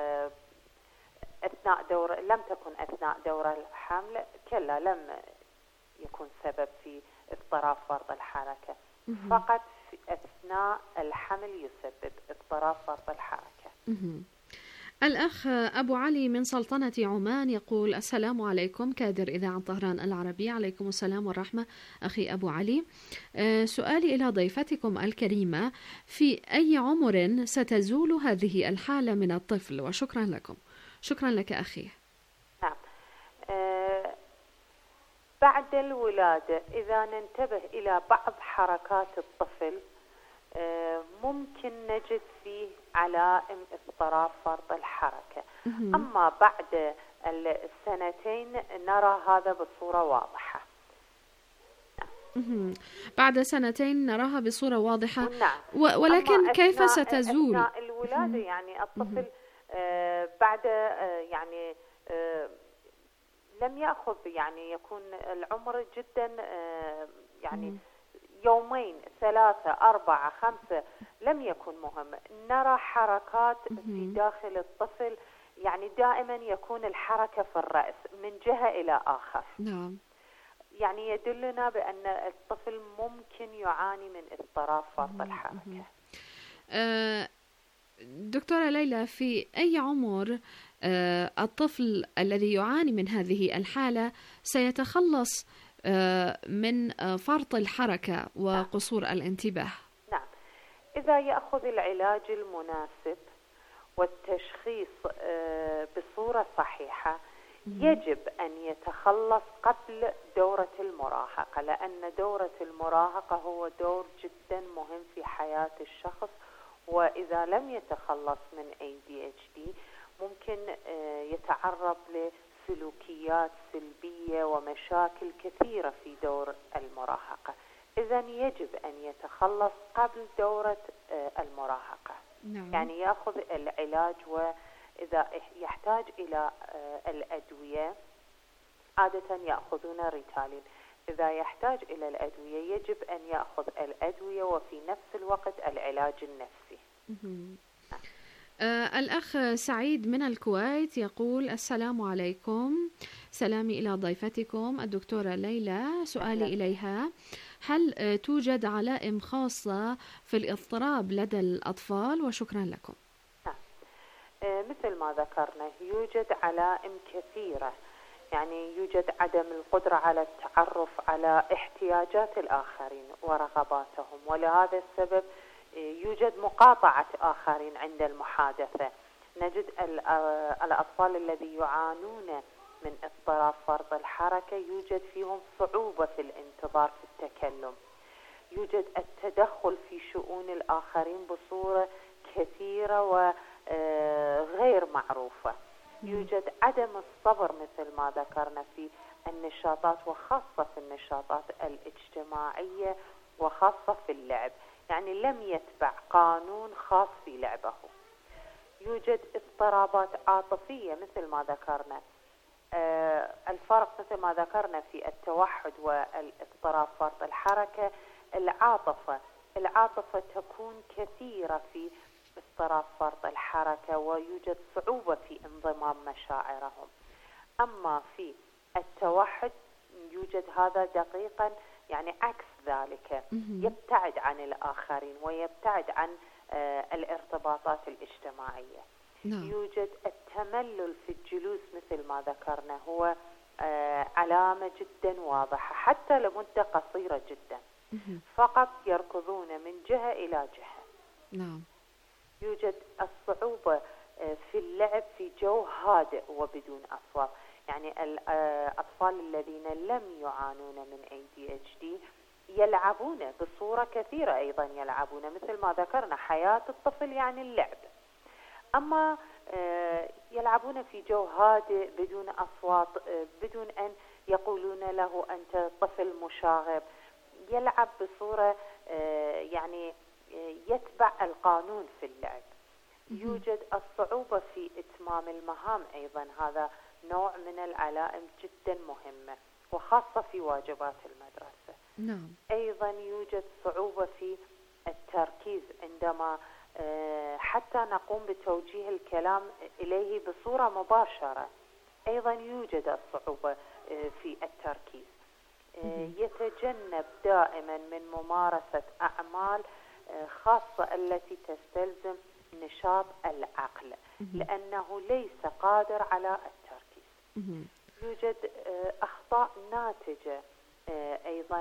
أثناء دورة لم تكن أثناء دورة الحمل، كلا لم يكون سبب في اضطراب فرط الحركة، فقط في أثناء الحمل يسبب اضطراب فرط الحركة. الأخ أبو علي من سلطنة عمان يقول: السلام عليكم، كادر إذاعة طهران العربية. عليكم السلام والرحمة أخي أبو علي. سؤالي إلى ضيفتكم الكريمة: في أي عمر ستزول هذه الحالة من الطفل؟ وشكرا لكم. شكرا لك أخي. نعم. أه بعد الولادة إذا ننتبه إلى بعض حركات الطفل أه ممكن نجد فيه علائم اضطراب فرط الحركة. أما بعد السنتين نرى هذا بصورة واضحة. بعد سنتين نراها بصورة واضحة. نعم. ولكن كيف ستزول؟ أثناء الولادة يعني الطفل آه بعد آه يعني آه لم يأخذ، يعني يكون العمر جدا آه يعني مم. يومين ثلاثة أربعة خمسة لم يكن مهم. نرى حركات في داخل الطفل، يعني دائما يكون الحركة في الرأس من جهة إلى آخر. نعم. يعني يدلنا بأن الطفل ممكن يعاني من اضطراب فرط الحركة. أه دكتورة ليلى، في أي عمر أه الطفل الذي يعاني من هذه الحالة سيتخلص من فرط الحركة وقصور نعم. الانتباه؟ نعم، إذا يأخذ العلاج المناسب والتشخيص بصورة صحيحة يجب أن يتخلص قبل دورة المراهقة، لأن دورة المراهقة هو دور جدا مهم في حياة الشخص، وإذا لم يتخلص من إيه دي إتش دي ممكن يتعرض ل سلوكيات سلبية ومشاكل كثيرة في دور المراهقة. إذن يجب أن يتخلص قبل دورة المراهقة. نعم. يعني يأخذ العلاج، وإذا يحتاج إلى الأدوية عادة يأخذون ريتالين. إذا يحتاج إلى الأدوية يجب أن يأخذ الأدوية وفي نفس الوقت العلاج النفسي. آه الأخ سعيد من الكويت يقول: السلام عليكم، سلامي إلى ضيفتكم الدكتورة ليلى. سؤالي إليها: هل آه توجد علائم خاصة في الاضطراب لدى الأطفال؟ وشكرا لكم. آه مثل ما ذكرنا يوجد علائم كثيرة، يعني يوجد عدم القدرة على التعرف على احتياجات الآخرين ورغباتهم، ولهذا السبب يوجد مقاطعة آخرين عند المحادثة. نجد الأطفال الذي يعانون من اضطراب فرط الحركة يوجد فيهم صعوبة في الانتظار في التكلم، يوجد التدخل في شؤون الآخرين بصورة كثيرة وغير معروفة، يوجد عدم الصبر مثل ما ذكرنا في النشاطات، وخاصة في النشاطات الاجتماعية وخاصة في اللعب، يعني لم يتبع قانون خاص في لعبه. يوجد اضطرابات عاطفية مثل ما ذكرنا. آه الفرق مثل ما ذكرنا في التوحد والاضطراب فرط الحركة، العاطفة العاطفة تكون كثيرة في اضطراب فرط الحركة، ويوجد صعوبة في انضمام مشاعرهم. أما في التوحد يوجد هذا دقيقا يعني عكس ذلك، يبتعد عن الآخرين ويبتعد عن آه الارتباطات الاجتماعية. نعم. يوجد التملل في الجلوس مثل ما ذكرنا، هو آه علامة جدا واضحة حتى لمدة قصيرة جدا، فقط يركضون من جهة إلى جهة. نعم. يوجد الصعوبة في اللعب في جو هادئ وبدون أصوات، يعني الأطفال الذين لم يعانون من إيه دي إتش دي يلعبون بصورة كثيرة، أيضا يلعبون مثل ما ذكرنا حياة الطفل يعني اللعب، أما يلعبون في جو هادئ بدون أصوات، بدون أن يقولون له أنت طفل مشاغب، يلعب بصورة يعني يتبع القانون في اللعب. يوجد الصعوبة في إتمام المهام، أيضا هذا نوع من العلائم جدا مهمة وخاصة في واجبات المدرسة. نعم. أيضا يوجد صعوبة في التركيز عندما حتى نقوم بتوجيه الكلام إليه بصورة مباشرة، أيضا يوجد الصعوبة في التركيز. يتجنب دائما من ممارسة أعمال خاصة التي تستلزم نشاط العقل لأنه ليس قادر على التركيز. يوجد أخطاء ناتجة أيضا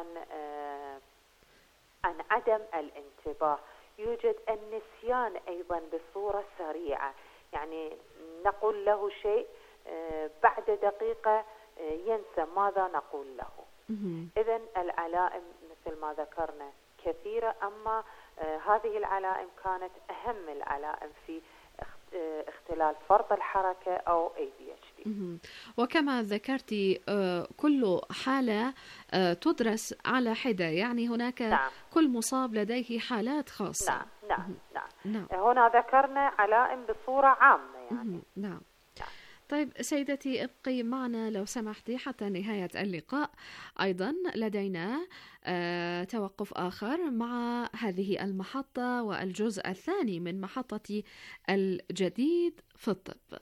عن عدم الانتباه، يوجد النسيان أيضا بصورة سريعة، يعني نقول له شيء بعد دقيقة ينسى ماذا نقول له. إذن العلائم مثل ما ذكرنا كثيرة، أما هذه العلائم كانت أهم العلائم في اختلال فرط الحركة أو إيه دي إتش دي. وكما ذكرتي كل حالة تدرس على حدة، يعني هناك نعم. كل مصاب لديه حالات خاصة. نعم نعم نعم, نعم. هنا ذكرنا علائم بصورة عامة يعني. نعم. طيب سيدتي ابقي معنا لو سمحتي حتى نهاية اللقاء. أيضا لدينا آه توقف آخر مع هذه المحطة والجزء الثاني من محطة الجديد في الطب.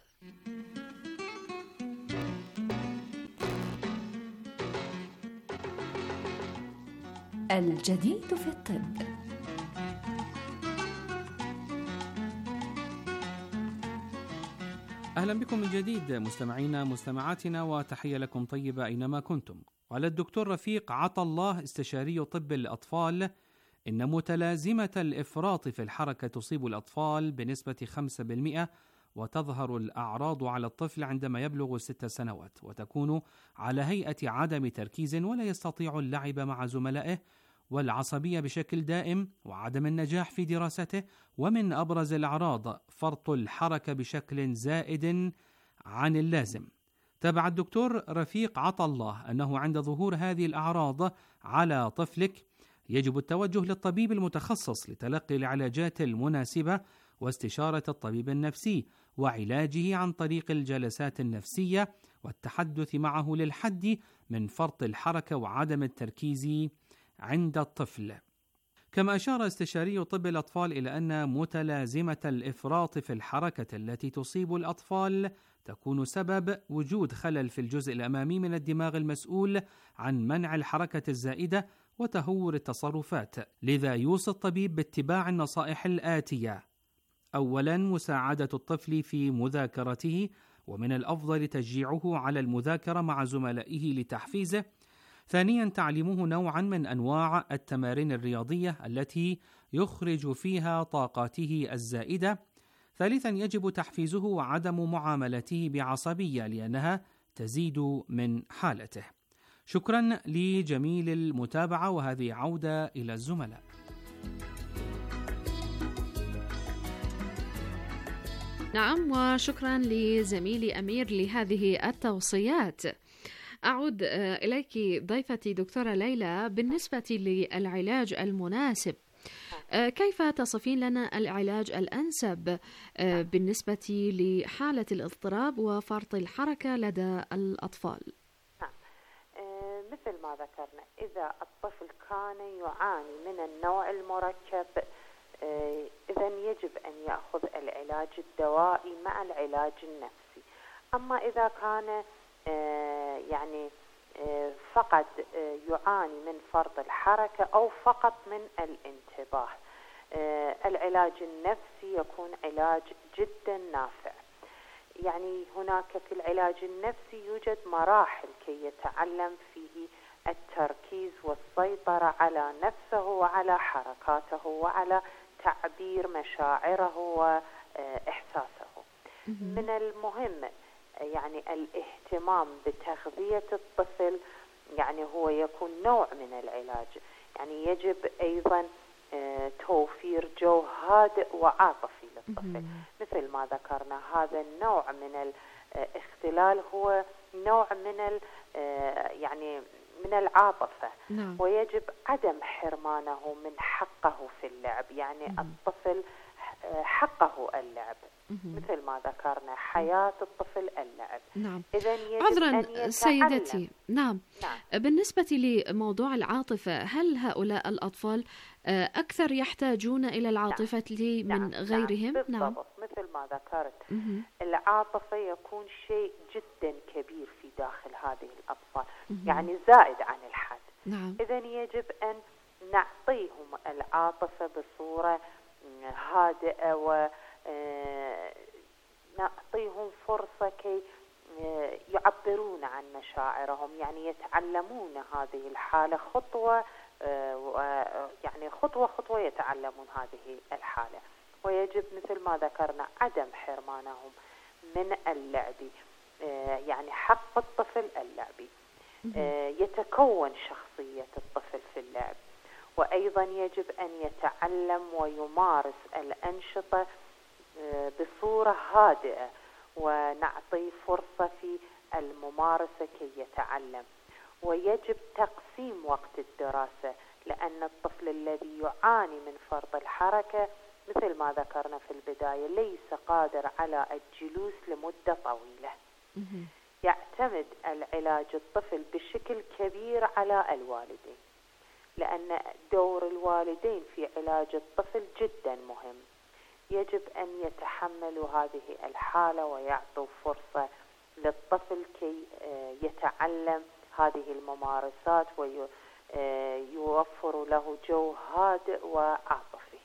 الجديد في الطب. أهلا بكم من جديد مستمعينا مستمعاتنا، وتحية لكم طيبة أينما كنتم. قال الدكتور رفيق عطا الله استشاري طب الأطفال إن متلازمة الإفراط في الحركة تصيب الأطفال بنسبة خمسة بالمئة، وتظهر الأعراض على الطفل عندما يبلغ ست سنوات، وتكون على هيئة عدم تركيز ولا يستطيع اللعب مع زملائه، والعصبية بشكل دائم، وعدم النجاح في دراسته. ومن أبرز الأعراض فرط الحركة بشكل زائد عن اللازم. تابع الدكتور رفيق عطا الله أنه عند ظهور هذه الأعراض على طفلك يجب التوجه للطبيب المتخصص لتلقي العلاجات المناسبة واستشارة الطبيب النفسي وعلاجه عن طريق الجلسات النفسية والتحدث معه للحد من فرط الحركة وعدم التركيز عند الطفل. كما أشار استشاري طب الأطفال إلى أن متلازمة الإفراط في الحركة التي تصيب الأطفال تكون سبب وجود خلل في الجزء الأمامي من الدماغ المسؤول عن منع الحركة الزائدة وتهور التصرفات، لذا يوصي الطبيب باتباع النصائح الآتية: أولاً مساعدة الطفل في مذاكرته، ومن الأفضل تشجيعه على المذاكرة مع زملائه لتحفيزه. ثانياً تعليمه نوعاً من أنواع التمارين الرياضية التي يخرج فيها طاقاته الزائدة. ثالثاً يجب تحفيزه وعدم معاملته بعصبية لأنها تزيد من حالته. شكراً لجميل المتابعة، وهذه عودة إلى الزملاء. نعم، وشكراً لزميلي أمير لهذه التوصيات. أعود إليك ضيفتي دكتورة ليلى. بالنسبة للعلاج المناسب، كيف تصفين لنا العلاج الأنسب بالنسبة لحالة الاضطراب وفرط الحركة لدى الأطفال؟ نعم. مثل ما ذكرنا، إذا الطفل كان يعاني من النوع المركب، إذن يجب أن يأخذ العلاج الدوائي مع العلاج النفسي. أما إذا كان يعني فقط يعاني من فرط الحركة أو فقط من الانتباه، العلاج النفسي يكون علاج جدا نافع. يعني هناك في العلاج النفسي يوجد مراحل كي يتعلم فيه التركيز والسيطرة على نفسه وعلى حركاته وعلى تعبير مشاعره وإحساسه. من المهم يعني الاهتمام بتغذية الطفل، يعني هو يكون نوع من العلاج. يعني يجب أيضا توفير جو هادئ وعاطفي للطفل. مثل ما ذكرنا هذا النوع من الاختلال هو نوع من يعني من العاطفة. نعم. ويجب عدم حرمانه من حقه في اللعب. يعني مم. الطفل حقه اللعب. مم. مثل ما ذكرنا حياة الطفل اللعب. نعم. إذن يجب عذرا أن يتعلم. سيدتي. نعم. نعم. بالنسبة لموضوع العاطفة، هل هؤلاء الأطفال أكثر يحتاجون إلى العاطفة نعم. من نعم. غيرهم؟ بالضبط. نعم. مثل ما ذكرت مم. العاطفة يكون شيء جدا كبير في داخل هذه الأطفال. مم. يعني زائد عن الحد. نعم. إذن يجب أن نعطيهم العاطفة بصورة هادئة و نعطيهم فرصة كي يعبرون عن مشاعرهم. يعني يتعلمون هذه الحالة خطوة يعني خطوة خطوة يتعلمون هذه الحالة. ويجب مثل ما ذكرنا عدم حرمانهم من اللعب. يعني حق الطفل اللعب. يتكون شخصية الطفل في اللعب. وأيضا يجب أن يتعلم ويمارس الأنشطة بصورة هادئة، ونعطي فرصة في الممارسة كي يتعلم. ويجب تقسيم وقت الدراسة، لأن الطفل الذي يعاني من فرط الحركة مثل ما ذكرنا في البداية ليس قادر على الجلوس لمدة طويلة. يعتمد العلاج الطفل بشكل كبير على الوالدين، لأن دور الوالدين في علاج الطفل جدا مهم. يجب أن يتحملوا هذه الحالة ويعطوا فرصة للطفل كي يتعلم هذه الممارسات ويوفروا له جو هادئ وعاطفي.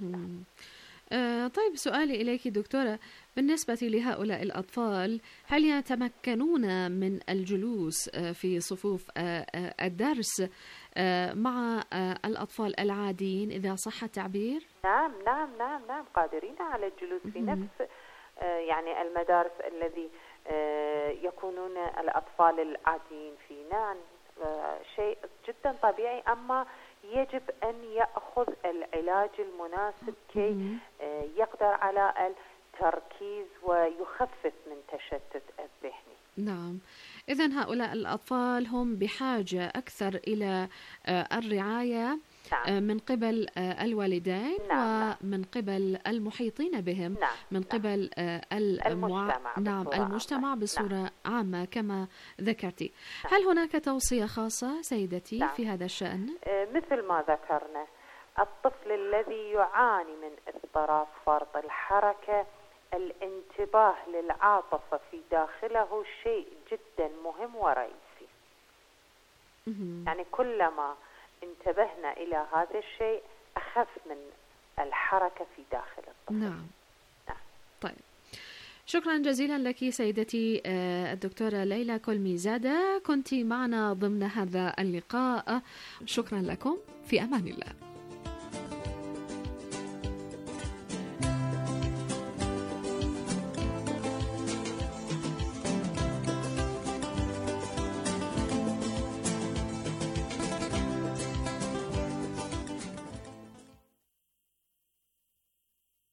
آه طيب، سؤالي إليك دكتورة، بالنسبة لهؤلاء الأطفال هل يتمكنون من الجلوس في صفوف الدرس مع الأطفال العاديين إذا صح التعبير؟ نعم نعم نعم نعم قادرين على الجلوس في نفس يعني المدارس الذي يكونون الأطفال العاديين فيه. نعم شيء جدا طبيعي، أما يجب أن يأخذ العلاج المناسب كي يقدر على التركيز ويخفف من تشتت الذهني. نعم، إذن هؤلاء الأطفال هم بحاجة أكثر إلى الرعاية نعم. من قبل الوالدين نعم. ومن قبل المحيطين بهم نعم. من قبل المجتمع, نعم. المجتمع بصورة نعم. عامة كما ذكرتي. نعم. هل هناك توصية خاصة سيدتي نعم. في هذا الشأن؟ مثل ما ذكرنا، الطفل الذي يعاني من اضطراب فرط الحركة الانتباه للعاطفة في داخله شيء جدا مهم ورئيسي. يعني كلما انتبهنا إلى هذا الشيء أخف من الحركة في داخل الطفل. نعم. نعم. طيب، شكرا جزيلا لك سيدتي الدكتورة ليلى كولميزادة، كنت معنا ضمن هذا اللقاء. شكرا لكم، في أمان الله.